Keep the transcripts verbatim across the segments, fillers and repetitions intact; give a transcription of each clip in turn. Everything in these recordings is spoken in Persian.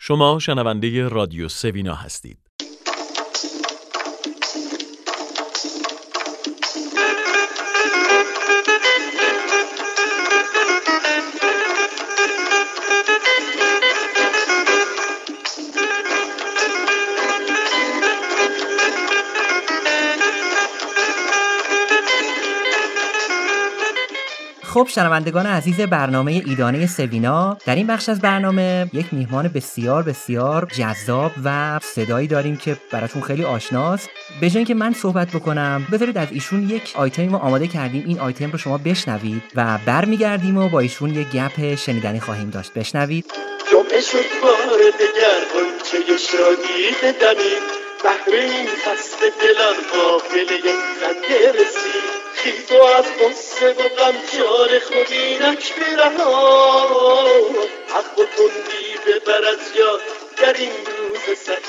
شما شنونده رادیو سوینا هستید. خب شنوندگان عزیز برنامه ایدانه سوینا، در این بخش از برنامه یک میهمان بسیار بسیار جذاب و صدایی داریم که براتون خیلی آشناست. به جای اینکه من صحبت بکنم بذارید از ایشون یک آیتمی ما آماده کردیم، این آیتم رو شما بشنوید و برمیگردیم و با ایشون یک گپ شنیدنی خواهیم داشت. بشنوید. جمعه شد بار دگر غنچه شادی بدمید، بهر این فصل دلان قافله خنده رسید. خیز و از قصه و غم جار خود اینک برها، حق و تندی ببر از یاد در این روز سعید.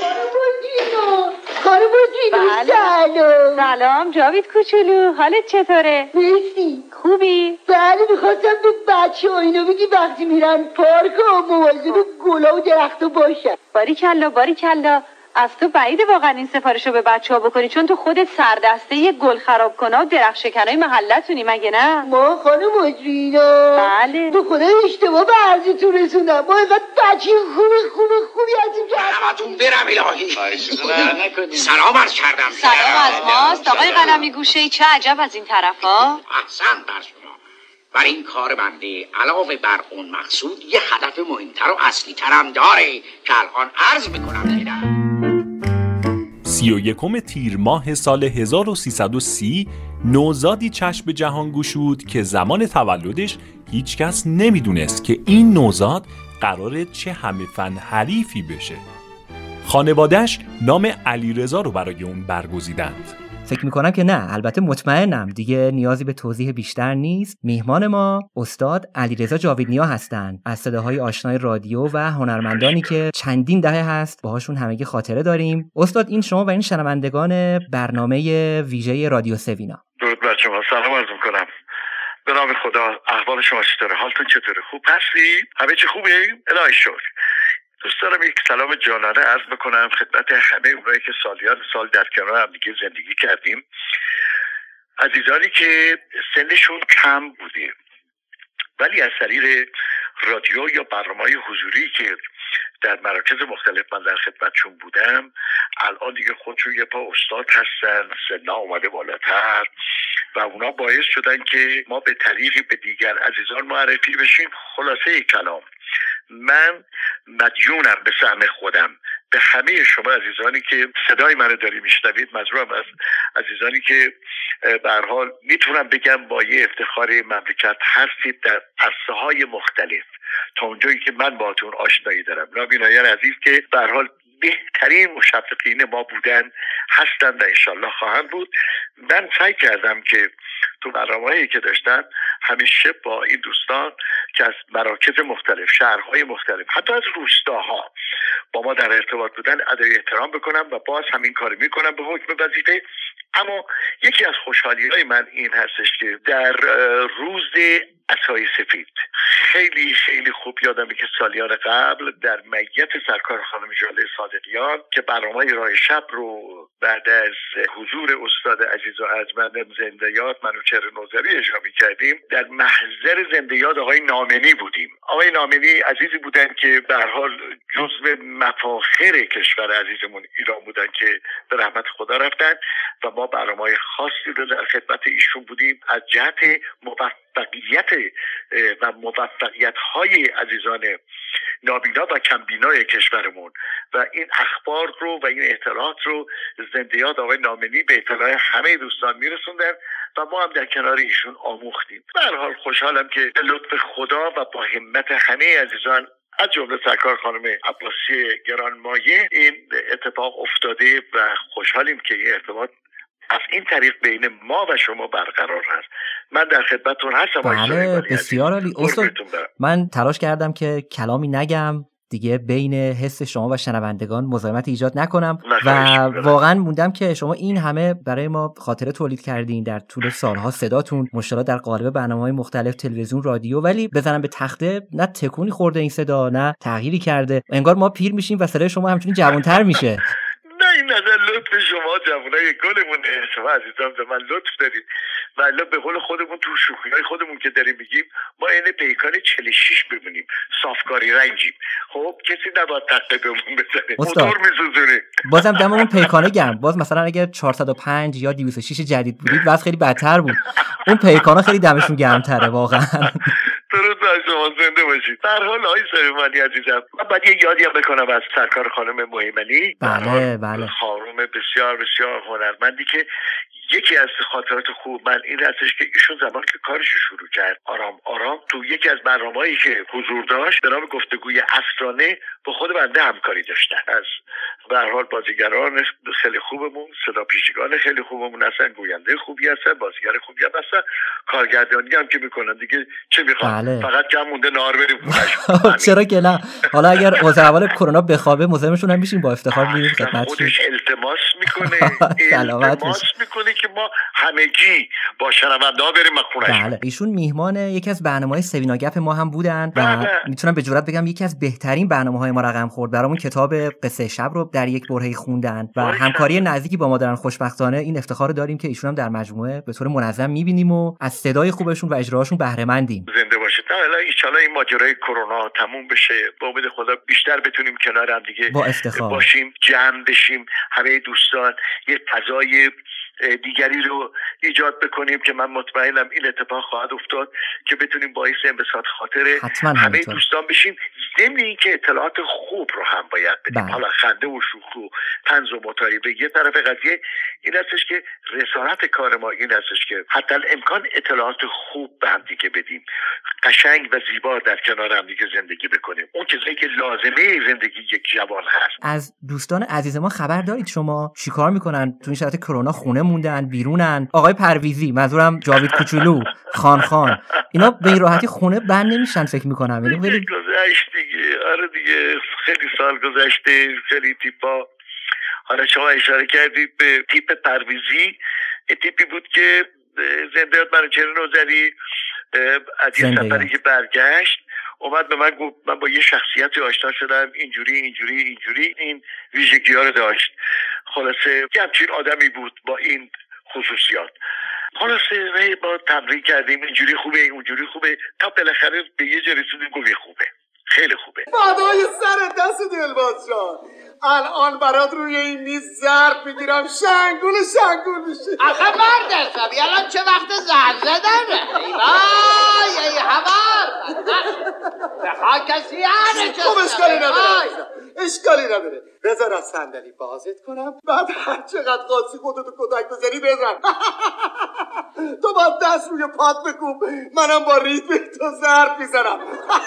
خانم بوجینو سلام. سلام جاوید کوچولو، حالت چطوره؟ مرسی. خوبی؟ بله میخواستم به بچه ها اینو بگی وقتی میرن پارک و مواظب گلا و درختو باشن. باریکلا باریکلا، از تو بعیده واقعا این سفارشو به بچه ها بکنی، چون تو خودت سردسته یه گل خراب کنه و درخت شکنای محلتونی، مگه نه؟ ما خانم مجرینا بله تو خدا اشتباه به عرضتون رسوندم، ما اینقدر بچه خوبی خوبی خوبی هستیم که همتون برم الهی. سلام عرض کردم. سلام از ماست آقای قلمی گوشه. چه عجب از این طرفا. احسن بر شما. بر این کار بنده علاوه بر اون مقصود یه هدف مهمتر و اصلی ترم داره که الان عرض میکنم. سی و یکم تیر ماه سال هزار و سیصد و سی نوزادی چشم به جهان گشود که زمان تولدش هیچ کس نمیدونست که این نوزاد قراره چه همه فن حریفی بشه. خانواده‌اش نام علیرضا رو برای اون برگزیدند. فکر میکنم که نه، البته مطمئنم دیگه نیازی به توضیح بیشتر نیست. میهمان ما استاد علیرضا جاویدنیا هستند، از صداهای آشنای رادیو و هنرمندانی که چندین دهه هست باهاشون همگی خاطره داریم. استاد این شما و این شنوندگان برنامه ویژه رادیو سوینا. درود بر شما، سلام عرض میکنم. به نام خدا. احوال شما چطوره؟ حالتون چطوره؟ خوب هستی؟ همه چی خوبه؟ الهی شکر. دوست دارم یک سلام جانانه عرض بکنم خدمت همه اونایی که سالیان سال در کنار هم دیگه زندگی کردیم، عزیزانی که سنشون کم بوده ولی از طریق رادیو یا برنامه‌های حضوری که در مراکز مختلف من در خدمتشون بودم الان دیگه خودشون یه پا استاد هستن، سن‌ها اومده بالاتر و اونا باعث شدن که ما به طریقی به دیگر عزیزان معرفی بشیم. خلاصه کلام، من مدیونم به سهم خودم به همه شما عزیزانی که صدای منو داری میشنوید، مجبورم از عزیزانی که به هر حال میتونم بگم با یه افتخار مملکت هستید در عرصه‌های مختلف تا اونجایی که من باهاتون آشنایی دارم. نابینایان عزیز که به هر حال بهترین مشفقین ما بودن، هستن و انشالله خواهند بود. من سعی کردم که تو برنامه‌هایی که داشتن همیشه با این دوستان که از مراکز مختلف، شهرهای مختلف، حتی از روستاها با ما در ارتباط بودن ادای احترام بکنم و باز همین کار میکنم به حکم وظیفه. اما یکی از خوشحالی‌های من این هستش که در روز عصای سفید خیلی خیلی خوب یادمه که سالیان قبل در میت سرکار خانم ژاله صادقیان که برنامه راه شب رو بعد از حضور استاد عزیز و ارجمندم زنده یاد منوچهر نوذری اجرا می‌کردیم، در محضر زنده یاد آقای نامنی بودیم. آقای نامنی عزیزی بودن که به هر حال جزو مفاخر کشور عزیزمون ایران بودن که به رحمت خدا رفتن و ما برنامه‌های خاصی رو در خدمت ایشون بودیم از جهت موفقیت و موفقیت‌های عزیزان نابینا و کمبینای کشورمون و این اخبار رو و این اطلاعات رو زنده یاد آقای نامنی به اطلاع همه دوستان میرسوندن و ما هم در کنار ایشون آموختیم. به هر حال خوشحالم که به لطف خدا و با همت همه عزیزان از جمله سرکار خانم عباسی گرانمایه این اتفاق افتاده و خوشحالیم که این ارتباط از این طریق بین ما و شما برقرار هست. من در خدمتتون هستم. بله بسیار عالی استاد. من تلاش کردم که کلامی نگم دیگه بین حس شما و شنوندگان مزاحمت ایجاد نکنم و واقعا موندم که شما این همه برای ما خاطره تولید کردین در طول سالها، صداتون مشترک در قالب برنامه‌های مختلف تلویزیون، رادیو، ولی بزنم به تخته نه تکونی خورده این صدا نه تغییری کرده. انگار ما پیر میشیم و صدای شما همچنین جوان‌تر میشه. نه این نظر لطف شما جوانای گلمونه، شما عزیزان به من لطف دارید. والا به قول خودمون تو شوخی‌های خودمون که داریم میگیم ما این پیکان چهل و شش بمونیم، صافکاری رنجیم. خب کسی نباید تقه بهمون بزنه، موتور میسوزونه. بازم دممون پیکانه گرم. باز مثلا اگر چهارصد و پنج یا دویست و شش جدید بودید باز خیلی بدتر بود. اون پیکانا خیلی دمشون گرم‌تره واقعا. درود بر شما، زنده باشید. در حال آقای سلیمانی عزیزم، من باید یه یادی هم بکنم از سرکار خانم مهیمنی. بله بله. خانم بسیار بسیار هنرمندی که یکی از خاطرات خوب من این هستش که ایشون زمان که کارش شروع کرد آرام آرام تو یکی از برنامه‌هایی که حضور داشت به نام گفتگوی افسانه با خود بنده همکاری داشتن. از به هر حال بازیگران خیلی خوبمون، صدا پیشگان خیلی خوبمون هستن، گوینده خوبی هستن، بازیگر خوبی هم هستن، کارگردانی هم که میکنن دیگه چه میخوان. بله. فقط کم مونده نهار بریم خونه‌شون. چرا که نه. حالا اگر از اول کرونا بخوابه مزاحمشون هم میشیم با افتخار میریم خدمتشون. خودش التماس میکنه التماس میکنه که ما همگی با شنونده‌ها بریم خونه‌شون. بله. ایشون میهمان یکی از برنامه‌های سوینا گپ ما هم بودن و بله. میتونم به جرئت بگم یکی از بهترین برنامه‌های ما رقم خورد. برامون کتاب قصه شب رو در یک برهه‌ای خوندن و باید. همکاری نزدیکی با ما دارن. خوشبختانه این افتخار داریم که ایشون هم در مجموعه به طور منظم می‌بینیم و از صدای خوبشون و اجراهاشون بهره مندیم. زنده باشید. حالا ان شاءالله این ماجرای کرونا تموم بشه، با امید خدا بیشتر بتونیم کنار هم دیگه با افتخار باشیم، جمع بشیم، همه دوستان یه فضای دیگری رو ایجاد بکنیم که من مطمئنم این اتفاق خواهد افتاد که بتونیم باعث انبساط خاطر همه دوستان بشیم. ضمن این که اطلاعات خوب رو هم باید بدیم. بله. حالا خنده و شوخی و طنز و مطالبه یه طرف قضیه این هستش که رسالت کار ما این هستش که حتی الامکان اطلاعات خوب به هم دیگه بدیم، قشنگ و زیبا در کنار هم دیگه زندگی بکنیم، اون چیزایی که لازمه زندگی یک جوان هست. از دوستان عزیز ما خبر دارید شما چیکار میکنن تو این شرایط کرونا؟ خونه موندن، بیرونن؟ آقای پرویزی، منظورم جاوید کوچولو، خان خان، اینا به این راحتی خونه بند نمیشن فکر میکنم. یعنی خیلی گذشت دیگه. آره دیگه خیلی سال گذشته، خیلی تیپا. حالا شما اشاره کردید به تیپ پرویزی، تیپی بود که زنده یاد منوچهر نوذری از یه سفری که برگشت اومد به من گفت من با یه شخصیتی آشنا شدم، اینجوری اینجوری اینجوری این ویژگی ها رو داشت. خلاصه یه همچین آدمی بود با این خصوصیات. خلاصه با تمرین کردیم اینجوری خوبه اونجوری خوبه تا بالاخره به یه جا رسیدیم گفت خوبه، خیلی خوبه. فدای سر دست دلباز جان، الان برات روی این میز ظرف میگیرم شنگول شنگول میشه. آخه مرد حسابی الان چه وقت زرد زدنه؟ وای ای حوار به خاکسی همه چه. خوب اشکالی نداره، اشکالی نداره. بذار از صندلی بازت کنم، بعد هر چقدر خاصی خودتو کتک بزنی بزن. تو باید دست روی پات بکوب، منم با ریتم تو ظرف میزنم.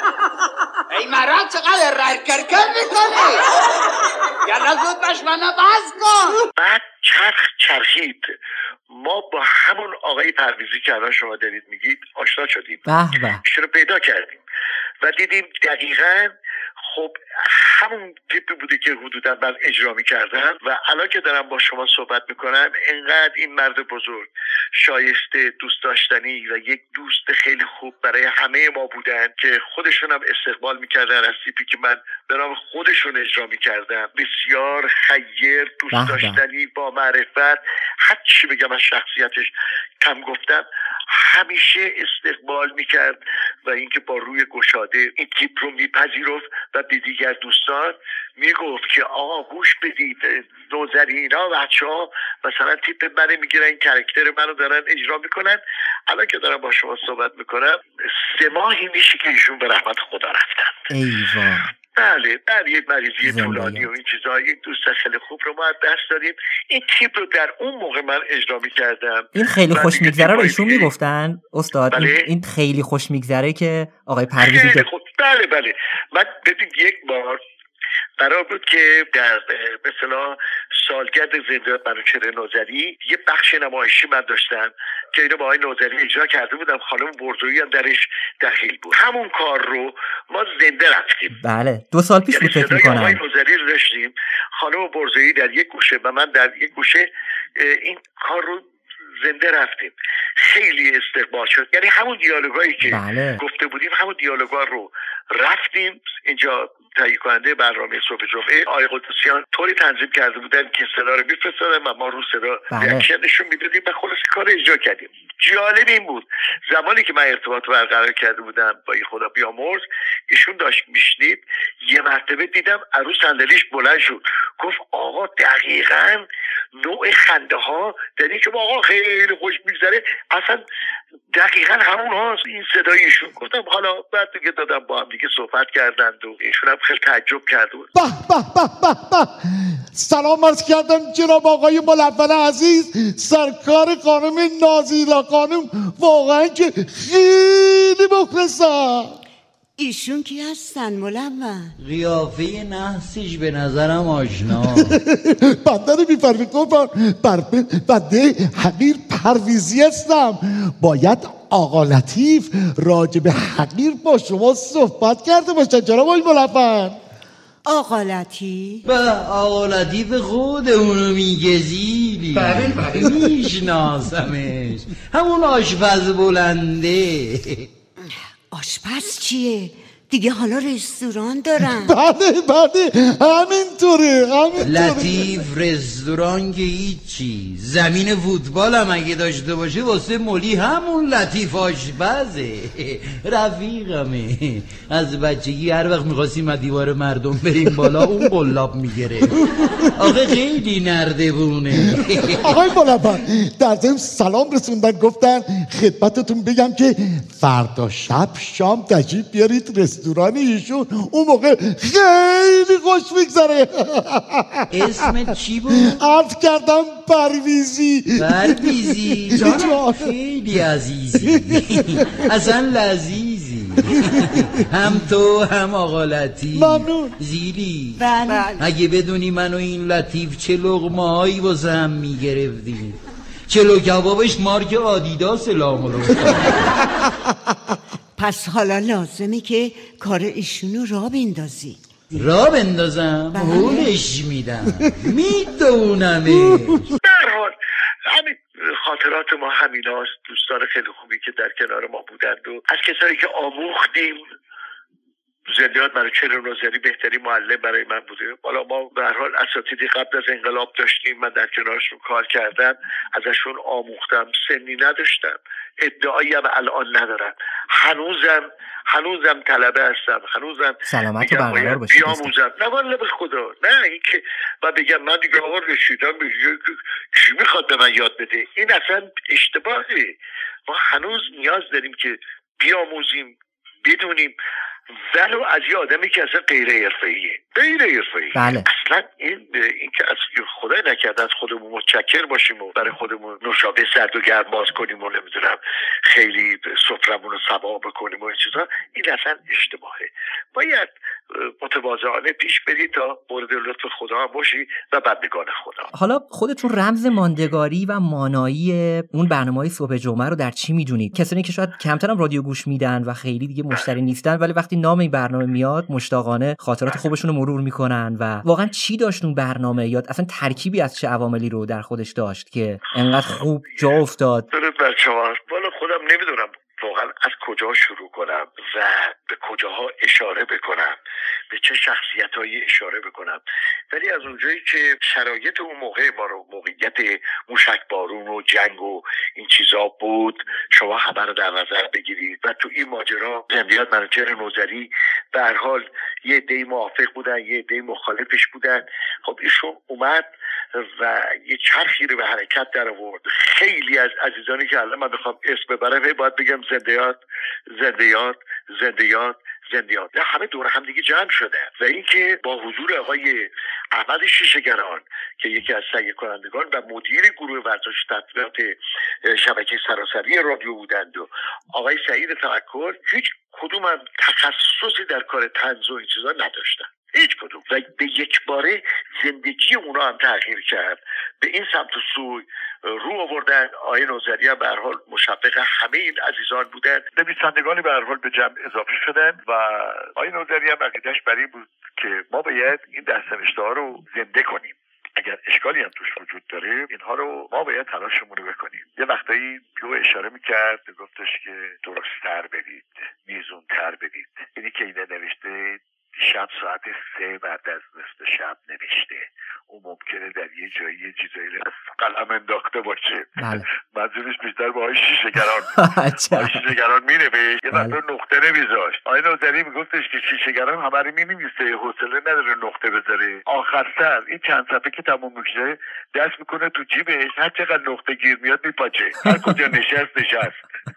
ای مرد چقدر ررکرکر میکنی؟ یالا زود باش منو باز کن. بعد چرخ چرخید، ما با همون آقای پرویزی که الان شما دارید میگید آشنا شدیم، ایشون رو پیدا کردیم و دیدیم دقیقاً خب همون تیپی بوده که حدودا من اجرا می‌کردم و الان که دارم با شما صحبت میکنم انقدر این مرد بزرگ شایسته دوست داشتنی و یک دوست خیلی خوب برای همه ما بودن که خودشون هم استقبال میکردن از تیپی که من به نام خودشون اجرا میکردم. بسیار خیر، دوست داشتنی، با معرفت، هر چی بگم از شخصیتش کم گفتم، همیشه استقبال میکرد و اینکه با روی گشاده این تیپ رو میپذیرفت و به دیگر دوستان میگفت که آقا گوش بدید نوذری اینا بچه ها مثلا تیپ منه میگیرن، این کرکتر منو دارن اجرا میکنن. الان که دارم با شما صحبت میکنم سه ماهی میشه که ایشون به رحمت خدا رفتن. ایوان. بله در یک مریضی طولانی و این چیزها یک دوست خیلی خوب رو ما دست داریم. این تیپ رو در اون موقع من اجرا میکردم. این خیلی خوش میگذره رو ایشون میگفتن استاد؟ بله؟ این, این خیلی خوش میگذره که آقای پرویزی خود... بله بله من ببین یک بار قرار بود که در مثلا سالگرد زنده منوچهر نوذری یه بخش نمایشی من داشتم که اینو با آقای نوذری اجرا کرده بودم. خانم برزویی هم درش دخیل بود. همون کار رو ما زنده رفتیم. بله دو سال پیش بود فکر می‌کنم. آقای نوذری رو داشتیم، خانم برزویی در یک گوشه و من در یک گوشه، این کار رو زنده رفتیم. خیلی استقبال شد. یعنی همون دیالوگایی که بله. گفته بودیم همون دیالوگا رو رفتیم. اینجا تهیه کننده برنامه صبح جمعه آقای قدسیان طوری تنظیم کرده بودن که صدا رو میفرستادن و ما رو صدا ریاکشنشون میدادیم و خلاص کار اجرا کردیم. جالب این بود زمانی که من ارتباط برقرار کرده بودم با این خدا بیامرز، ایشون داشت میشنید، یه مرتبه دیدم عروس صندلیش بلند شد گفت آقا دقیقاً نوع خنده ها در این که آقا خیلی خوش میگذره اصلا دقیقاً همون هاست این صدایشون. گفتم حالا بعد دیگه دادم با هم دیگه صحبت کردند و ایشون هم خیلی تعجب کرد. به به به به به سلام عرض کردم جناب آقای ملون عزیز، سرکار خانم نازیلا خانم، واقعا که خیلی مخلصم. ایشون کی هستن ملون؟ قیافه نحسش به نظرم آشنا. بنده رو میفرمی قربان، بنده حقیر پرویزی هستم. باید آقا لطیف راجب حقیر با شما صحبت کرده باشه جناب آقای ملون. آقا لطیف؟ به آقا لطیف خودمونو میگه زیلی. بله بله میشناسمش، همون آشپز بلنده. آشپز چیه؟ دیگه حالا رستوران دارن. بله بله همینطوره همینطوره. لطیف رستوران که هیچی، زمین فوتبال هم اگه داشته باشه واسه ملی همون لطیف آشپزه. رفیقمه، از بچگی هر وقت میخواستیم از دیوار مردم بریم بالا اون قلاب میگیره. آخه خیلی نردبونه. آقای ملون در ضمن سلام رسوندن، گفتن خدمتتون بگم که فردا شب شام تشریف بیارید رستوران ایشون، اون موقع خیلی خوش میگذره. اسمت چی بود؟ عرض کردم پرویزی. پرویزی جان خیلی عزیزی، اصلا لذیذی. هم تو هم آقا لطیف. ممنون. زیلی بله. اگه بدونی من و این لطیف چه لقمه هایی واسه هم میگرفتیم، چلو کبابش مارک آدیداس لامولو. پس حالا لازمه که کار ایشونو را بندازی. را بندازم؟ هولش میدم، میدونمش. برحال همین خاطرات ما همین هاست. دوستان خیلی خوبی که در کنار ما بودند و از کسایی که آموختیم. زندیات منوچهر نوذری بهترین معلم برای من بوده. حالا ما به هر حال اساتیدی قبل از انقلاب داشتیم، من در کنارشون کار کردم، ازشون آموختم، سنی نداشتم، ادعایی هم الان ندارم، هنوزم هنوزم طلبه هستم، هنوزم سلامت و برقرار باشید بیاموزم. نه والله به خدا، نه این که من بگم من دیگه آقا رسیدم چی میخواد به من یاد بده، این اصلا اشتباهه. ما هنوز نیاز داریم که بیاموزیم، بدونیم، ولو از یه آدمی که اصلا غیر حرفه‌ایه، غیر حرفه‌ای. بله. اصلا این این که از خدای نکرده از خودمون متشکر باشیم و برای خودمون نوشابه سرد و گرم باز کنیم و نمیدونم خیلی سفرمون رو سبا بکنیم و این چیزا، این اصلا اشتباهه. باید متواضعانه پیش بری تا مورد لطف خدا هم باشی و بندگان خدا. حالا خودتون رمز ماندگاری و مانایی اون برنامه‌های صبح جمعه رو در چی میدونید؟ کسانی که شاید کمتر هم رادیو گوش میدن و خیلی دیگه مشتری نیستن، ولی وقتی نام این برنامه میاد مشتاقانه خاطرات خوبشون رو مرور میکنن و واقعا چی داشت اون برنامه، یا اصلا ترکیبی از چه عواملی رو در خودش داشت که انقدر خوب جا افتاد؟ درود بر شما. والا خودم نمیدونم واقعا از کجا شروع کنم و به کجاها اشاره بکنم، به چه شخصیتایی اشاره بکنم، ولی از اونجایی که شرایط اون موقع ما رو، موقعیت موشکبارون و جنگ و این چیزا بود، شما خبر رو در نظر بگیرید و تو این ماجرا زندیات منوچهر نوذری به هر حال یه عده‌ای موافق بودن، یه عده‌ای مخالفش بودن. خب ایشون اومد و یه چرخی رو به حرکت در آورد. خیلی از عزیزانی که الان من بخوام اسم ببرم باید بگم زندیات زندیات زندیات زندیات نه همه دور هم دیگه جمع شده و اینکه با حضور آقای احمد شیشه‌گران که یکی از تهیه کنندگان و مدیر گروه ورزش تطبیقات شبکه سراسری رادیو بودند و آقای سعید توکل، هیچ کدوم هم تخصصی در کار طنز و این چیزا نداشتن. هیچ کدوم. و به یک باره زندگی اونا هم تغییر کرد، به این سمت و سوی رو آوردن. آقای نوذری هم به هر حال مشفق همه این عزیزان بودن، نویسندگانی به هر حال به جمع اضافه شدن و آقای نوذری هم عقیده‌اش بر این بود که ما باید این دست‌نوشته‌ها رو زنده کنیم. اگر اشکالی هم توش وجود داره اینها رو ما باید تلاشمون رو بکنیم. یه وقتایی یه اشاره میکرد، گفتش که درست‌تر برید، میزون‌تر برید. اینی که اینه نوشته شب ساعت سه بعد از نصف شب نوشته، اون ممکنه در یه جایی یه چیزایی قلم انداخته باشه. منظورش بیشتر با های شیشه‌گران های شیشه‌گران می نوشت، یه وقتا نقطه نمیذاشت. آقای نوذری میگفتش که شیشه‌گران همه رو می نویسه، حوصله نداره نقطه بذاره. آخر سر این چند صفحه که تموم میشه دست میکنه تو جیبش، هر چقدر نقطه گیر میاد میپاچه، هر کجا نشست نشست.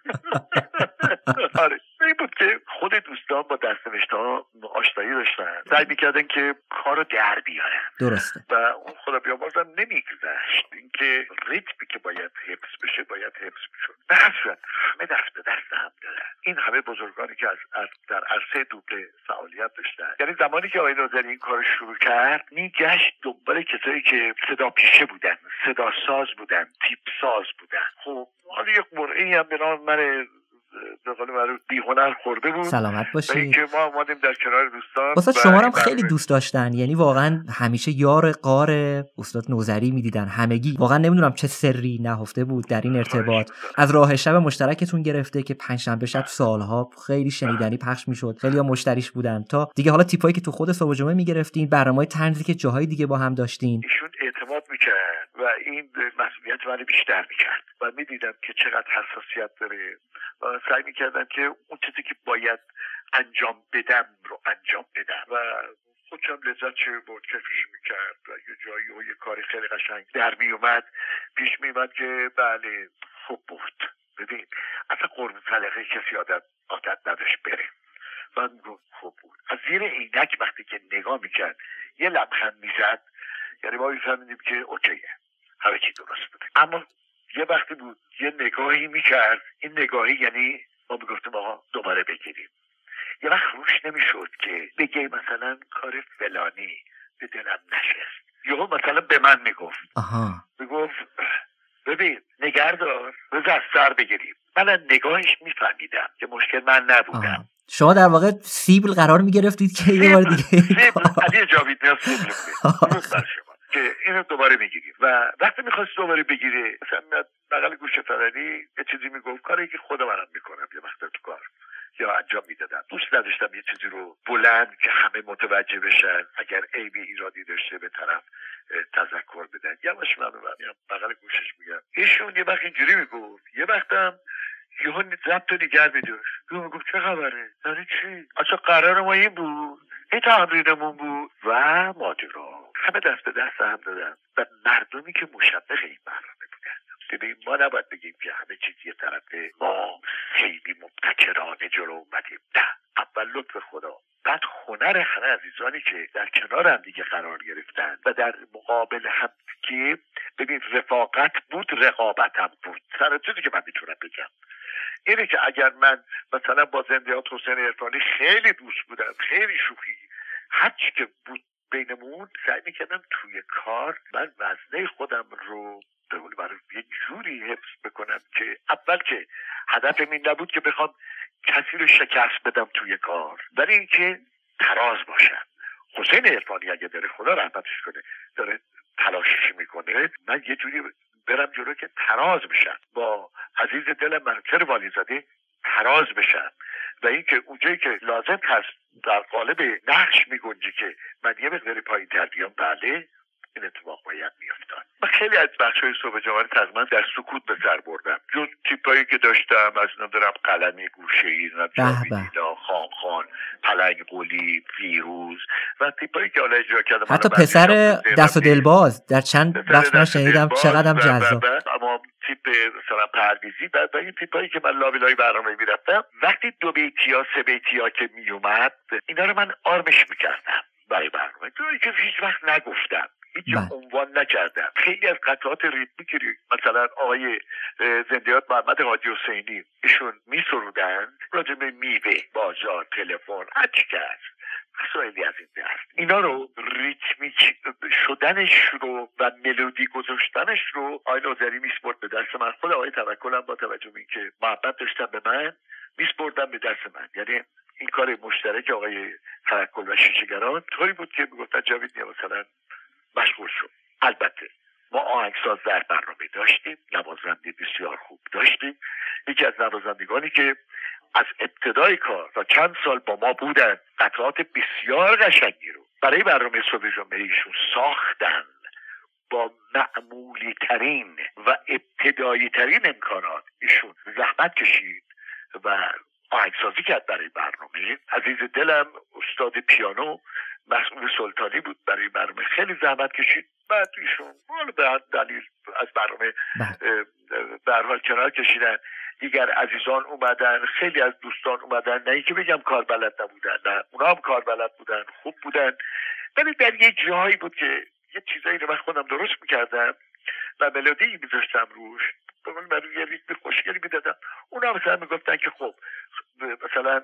آره این بود که خود دوستان با دست‌نوشته‌ها آشنایی داشتن، سعی میکردن که کارو در بیارن. درسته. و اون خدا بیامرزم نمیگذشت اینکه ریتمی که باید حفظ بشه باید حفظ بشه. به هر صورت همه دست به دست هم دارن. این همه بزرگانی که از, از در عرصه دوبله فعالیت داشتن، یعنی زمانی که آقای نوذری این کارو شروع کرد میگشت دنبال کسایی که صدا پیشه بودن، صدا ساز بودن، تیپ ساز بودن. خب حالا یک مرئی هم به نام من به قول معروف بی‌هنر خورده بود. سلامت باشید. اینکه ما اومدیم در کنار دوستان. استاد شما هم خیلی دوست داشتن، یعنی واقعا همیشه یار غار استاد نوذری میدیدن همگی. واقعا نمیدونم چه سری نهفته بود در این ارتباط. از راه شب مشترکتون گرفته که پنجشنبه شب سالها خیلی شنیدنی پخش میشد، خیلی ها مشتریش بودن، تا دیگه حالا تیپایی که تو خود صبح جمعه میگرفتین، برنامه‌های طنزی که جاهای دیگه با هم داشتین. ایشون اعتماد میکرد و این مسئولیت من بیشتر میکرد و میدیدم که چقدر حساسیت داره و سعی میکردم که اون چیزی که باید انجام بدم رو انجام بدم و خودشم لذت چه بود کیفش میکرد و یه جایی و یه کاری خیلی قشنگ در میومد پیش میومد که بله خوب بود. ببین اصلا قربون صدقه کسی عادت عادت نداشت بره. من گفت خوب بود. از زیر عینک وقتی که نگاه میکرد یه لبخند میزد، یعنی ما میفهمیدیم که اوکیه همه چی درست بوده. اما یه وقتی بود یه نگاهی میکرد، این نگاهی یعنی ما میگفتیم آقا دوباره بگیریم. یه وقت روش نمیشد که بگه مثلا کار فلانی به دلم نشست، یهو مثلا به من میگفت میگفت ببین نگهدار بذار از سر بگیریم. من از نگاهش میفهمیدم که مشکل من نبودم. شما در واقع سیبل قرار میگرفتید که یه بار دیگه سیبل علی جاوید نیاز سیبل که اینو دوباره بگیریم. و وقتی میخواست دوباره بگیره مثلا بغل گوشه فرنی یه چیزی میگفت، کاری که خود منم میکنم یه وقت تو کار یا انجام میدادم. دوست نداشتم یه چیزی رو بلند که همه متوجه بشن، اگر عیبی ایرادی داشته به طرف تذکر بدن. یواش من میام بغل گوشش میگم. ایشون یه وقت اینجوری میگفت، یه وقتم یهو ضبط رو نگه می‌داشت. یهو میگفت چه خبره؟ یعنی چی؟ اصلا قرار ما این بود، این تمرینمون بود و ماجرا. همه دست به دست هم دادن و مردمی که مشوق این برنامه بودن. ببین ما نباید بگیم که همه چیز یه طرفه ما خیلی مبتکرانه جلو اومدیم. نه، اول لطف خدا، بعد هنر همه عزیزانی که در کنار هم دیگه قرار گرفتن و در مقابل هم که ببین رفاقت بود، رقابت هم بود. سر چیزی که من میتونم بگم اینه که اگر من مثلا با زندیات حسین عرفانی خیلی دوست بودم، خیلی شوخی هرچی که بود بینمون، سعی میکردم توی کار من وزنه خودم رو به قول معروف یه جوری حفظ بکنم که اول که هدفم این نبود که بخوام کسی رو شکست بدم توی کار، ولی اینکه تراز باشم. حسین عرفانی اگه داره خدا رحمتش کنه داره تلاشش میکنه، من یه جوری برم جلو که تراز بشم با عزیز دل منصر والیزاده، تراز بشم و اینکه اونجایی که لازم هست در قالب نقش میگنجی که من یه مقداری پایین تر بیام، بله این اتفاق باید میافتاد. من خیلی از بخشای صبح جوان تقریبا در سکوت به سر بردم، جز تیپایی که داشتم از نمیدونم قلمی گوشه‌ای، جاویدیلا، خامخان، پلنگ قلی، فیروز و تیپایی که حالا اجرا کردم. حتی پسر دست و دلباز در چند بخش من شنیدم، چقدرم جذاب. اما تیپ مثلا پرویزی و این تیپایی که من لابلای برنامه میرفتم، وقتی دو بیتیا سه بیتیا که میومد اینا رو من آرمش میکردم برای برنامه، توی که هیچ وقت نگفتم، هیچ عنوان نکردم. خیلی از قطعات ریتمی که مثلا آقای زندیات محمد حاجی حسینی ایشون میسرودن راجع به میوه، بازار، تلفن، هر چی که هست، مسائلی از این دست. اینا رو ریتمیک شدنش رو و ملودی گذاشتنش رو آقای نوذری میسپرد به دست من. خود آقای توکلم با توجه به اینکه محبت داشتن به من میسپردن به دست من. یعنی این کار مشترک آقای توکل و شیشه‌گران طوری بود که میگفتن جاوید نیا مثلا مشغول شد. البته ما آهنگساز در برنامه داشتیم، نوازنده بسیار خوب داشتیم. یکی از نوازندگانی که از ابتدای کار تا چند سال با ما بودن قطعات بسیار قشنگی رو برای برنامه صبح جمعه ایشون ساختن با معمولی ترین و ابتدایی ترین امکانات. ایشون زحمت کشید و آهنگسازی کرد برای برنامه. عزیز دلم استاد پیانو مسئول سلطانی بود برای برنامه، خیلی زحمت کشید. بعد ایشون حالا به دلیل از برنامه به هر حال کنار کشیدن. دیگر عزیزان اومدن، خیلی از دوستان اومدن، نه اینکه بگم کار بلد نبودن، نه اونا هم کار بلد بودن، خوب بودن، ولی در یه جایی بود که یه چیزایی رو من خودم درست میکردم و ملودی میذاشتم روش، من برای یه ریتم خوشگلی میدادم. اونا مثلا میگفتن که خب مثلا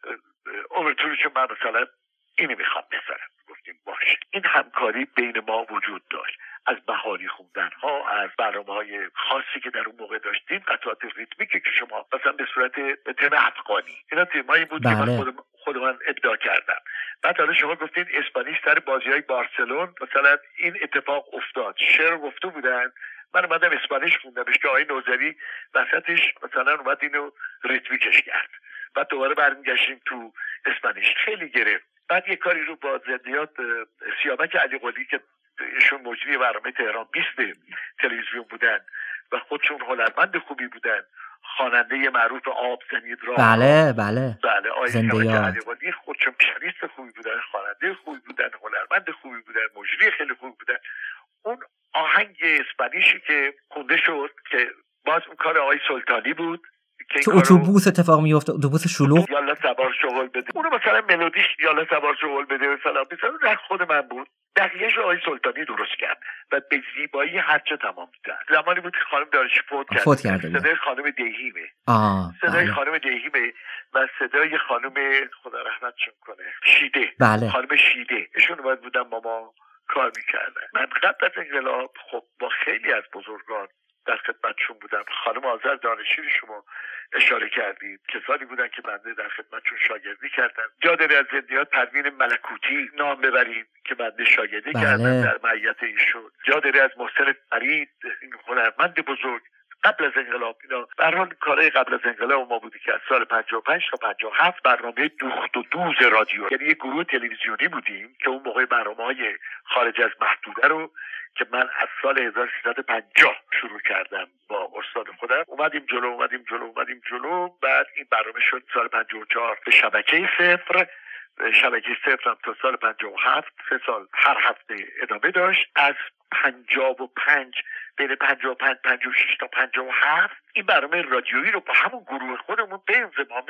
اوورتورش من مثلا اینو میخوام بذارم. گفتیم باشه. این همکاری بین ما وجود داشت. از بهاری خوندن ها، از برنامه های خاصی که در اون موقع داشتیم، قطعات ریتمیکی که شما مثلا به صورت تم افغانی، اینا تمایی بود بله. که من خودم خود من ابداع کردم. بعد حالا شما گفتین اسپانیش سر بازی های بارسلون مثلا این اتفاق افتاد، شعر گفته بودن، من اومدم اسپانیش خوندمش که آقای نوذری وسطش مثلا اومد اینو ریتمیکش کرد. بعد دوباره برمیگشتیم تو اسپانیش، خیلی گرفت. بعد یه کاری رو با زندیات سیامک علی قلی که ایشون مجری برنامه تهران بیست تلویزیون بودن و خودشون هنرمند خوبی بودن، خواننده معروف آب زنید را بله بله بله آقای سیامک علی قلی خودشون پیانیست خوبی بودن، خواننده خوبی بودن، هنرمند خوبی بودن، مجری خیلی خوبی بودن. اون آهنگ اسپانیشی که خونده شد که باز اون کار آقای سلطانی بود که اتوبوس اتفاق میفته، اتوبوس شلوغ، یالا سوار شغل بده، اونو مثلا ملودیش یالا سوار شغل بده مثلا مثلا در خود من بود. بقیه‌اش آقای سلطانی درست کرد و به زیبایی هرچه تمام کرد. زمانی بود که خانم دارشی فوت کرد، فوت کرده صدای خانم دیهیمه آه صدای بله. خانم دیهیمه و صدای خانم خدا رحمتشون کنه شیده بله. خانم شیده ایشون اومد بودن با ما کار میکردن. من قبل از انقلاب خب با خیلی از بزرگان در خدمتشون بودم. خانم آذر دانشی شما اشاره کردید، کسانی بودن که بنده در خدمتشون شاگردی کردم. جا داره از زندیات پروین ملکوتی نام ببریم که بنده شاگردی بله. کردم در معیت ایشون. جا داره از محسن فرید، این هنرمند بزرگ قبل از انقلاب. اینا به هر حال کارهای قبل از انقلاب ما بودی که از سال پنجاه و پنج تا پنجاه و هفت برنامه دوخت و دوز رادیو، یعنی یه گروه تلویزیونی بودیم که اون موقع برنامه‌های خارج از محدوده رو که من از سال هزار و سیصد و پنجاه شروع کردم با استاد خودم، اومدیم جلو اومدیم جلو اومدیم جلو. بعد این برنامه شد سال پنجاه و چهار به شبکه صفر، شبکه صفر هم تا سال پنجاه و هفت سه سال هر هفته ادامه داشت. از پنجاه و پنج بین پنجاه و پنج پنجاه و شش تا پنجاه و هفت این برنامه رادیویی رو با همون گروه خودمون به انضمام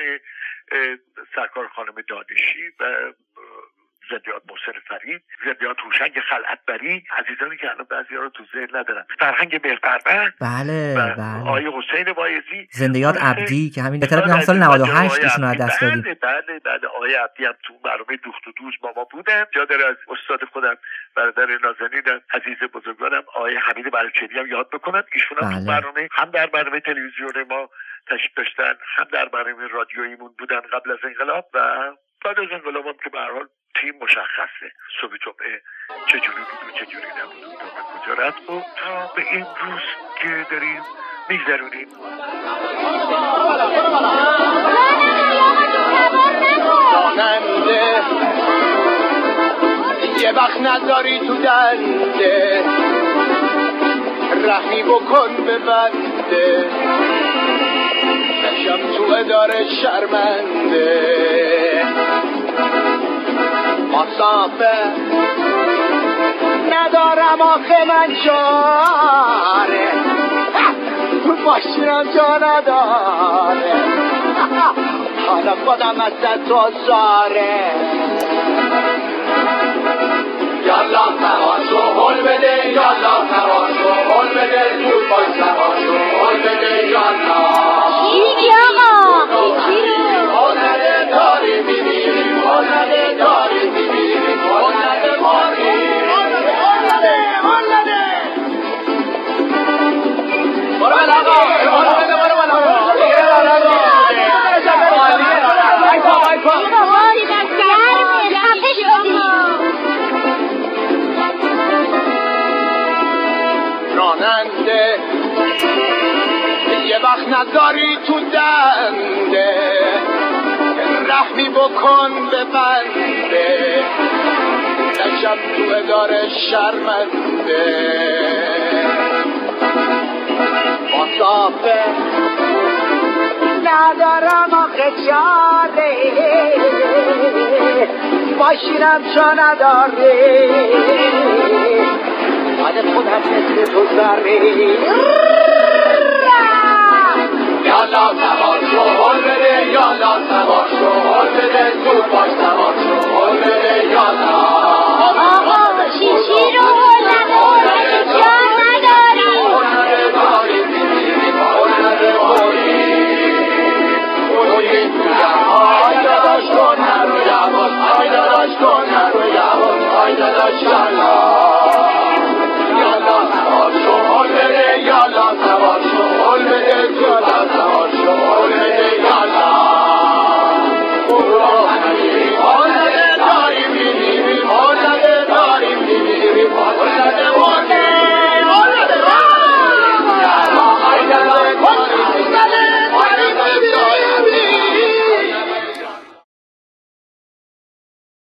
سرکار خانم دانشی و زندیات محسن فرید، زندیات هوشنگ خلعتبری، عزیزانی که الان بعضی‌ها رو تو ذهن ندارم، فرهنگ مهرپرور بله بله آقای حسین وایزی، زندیات عبدی که همین بهتره بگم سال نود و هشت ایشون از دست دادیم. بله بله بله آقای عبدی هم تو برنامه دوخت و دوز با ما بودن. جا داره از استاد خودم برادر نازنینم عزیز بزرگوارم آقای حمید بلوچی هم یاد بکنم. ایشون هم بله. تو برنامه هم در برنامه تلویزیون ما تشریف داشتن، هم در برنامه رادیوییمون بودن قبل از انقلاب و بعد از انقلاب هم که به هر حال تیم مشخصه. صبح جمعه چجوری بود و چجوری نبود و به کجا رد بود تا به این روز که داریم میگذرونیم. داننده یه وقت نذاری تو دنده، رحمی بکن به بنده، نشم تو اداره شرمنده. مسافر ندارم آخه من چاره، ماشینم جا نداره، حالا خودم از دست آزاره. یالا سواشو حل بده، یالا سواشو حل بده، زود باش سواشو حل بده. یالا چی میگی آقا؟ هنره داری میبینی، هنره داری میبینی. راننده یه وقت نداری تو دنده رحمی بکن به بنده نشم تو اداره شرمنده مسافر ندارم آخه چاره ماشینم جا نداره بعد خودم مثل تو ذره یالا سوار شو حال بده یالا سوار شو حال بده زود باش سوار شو حال بده یالا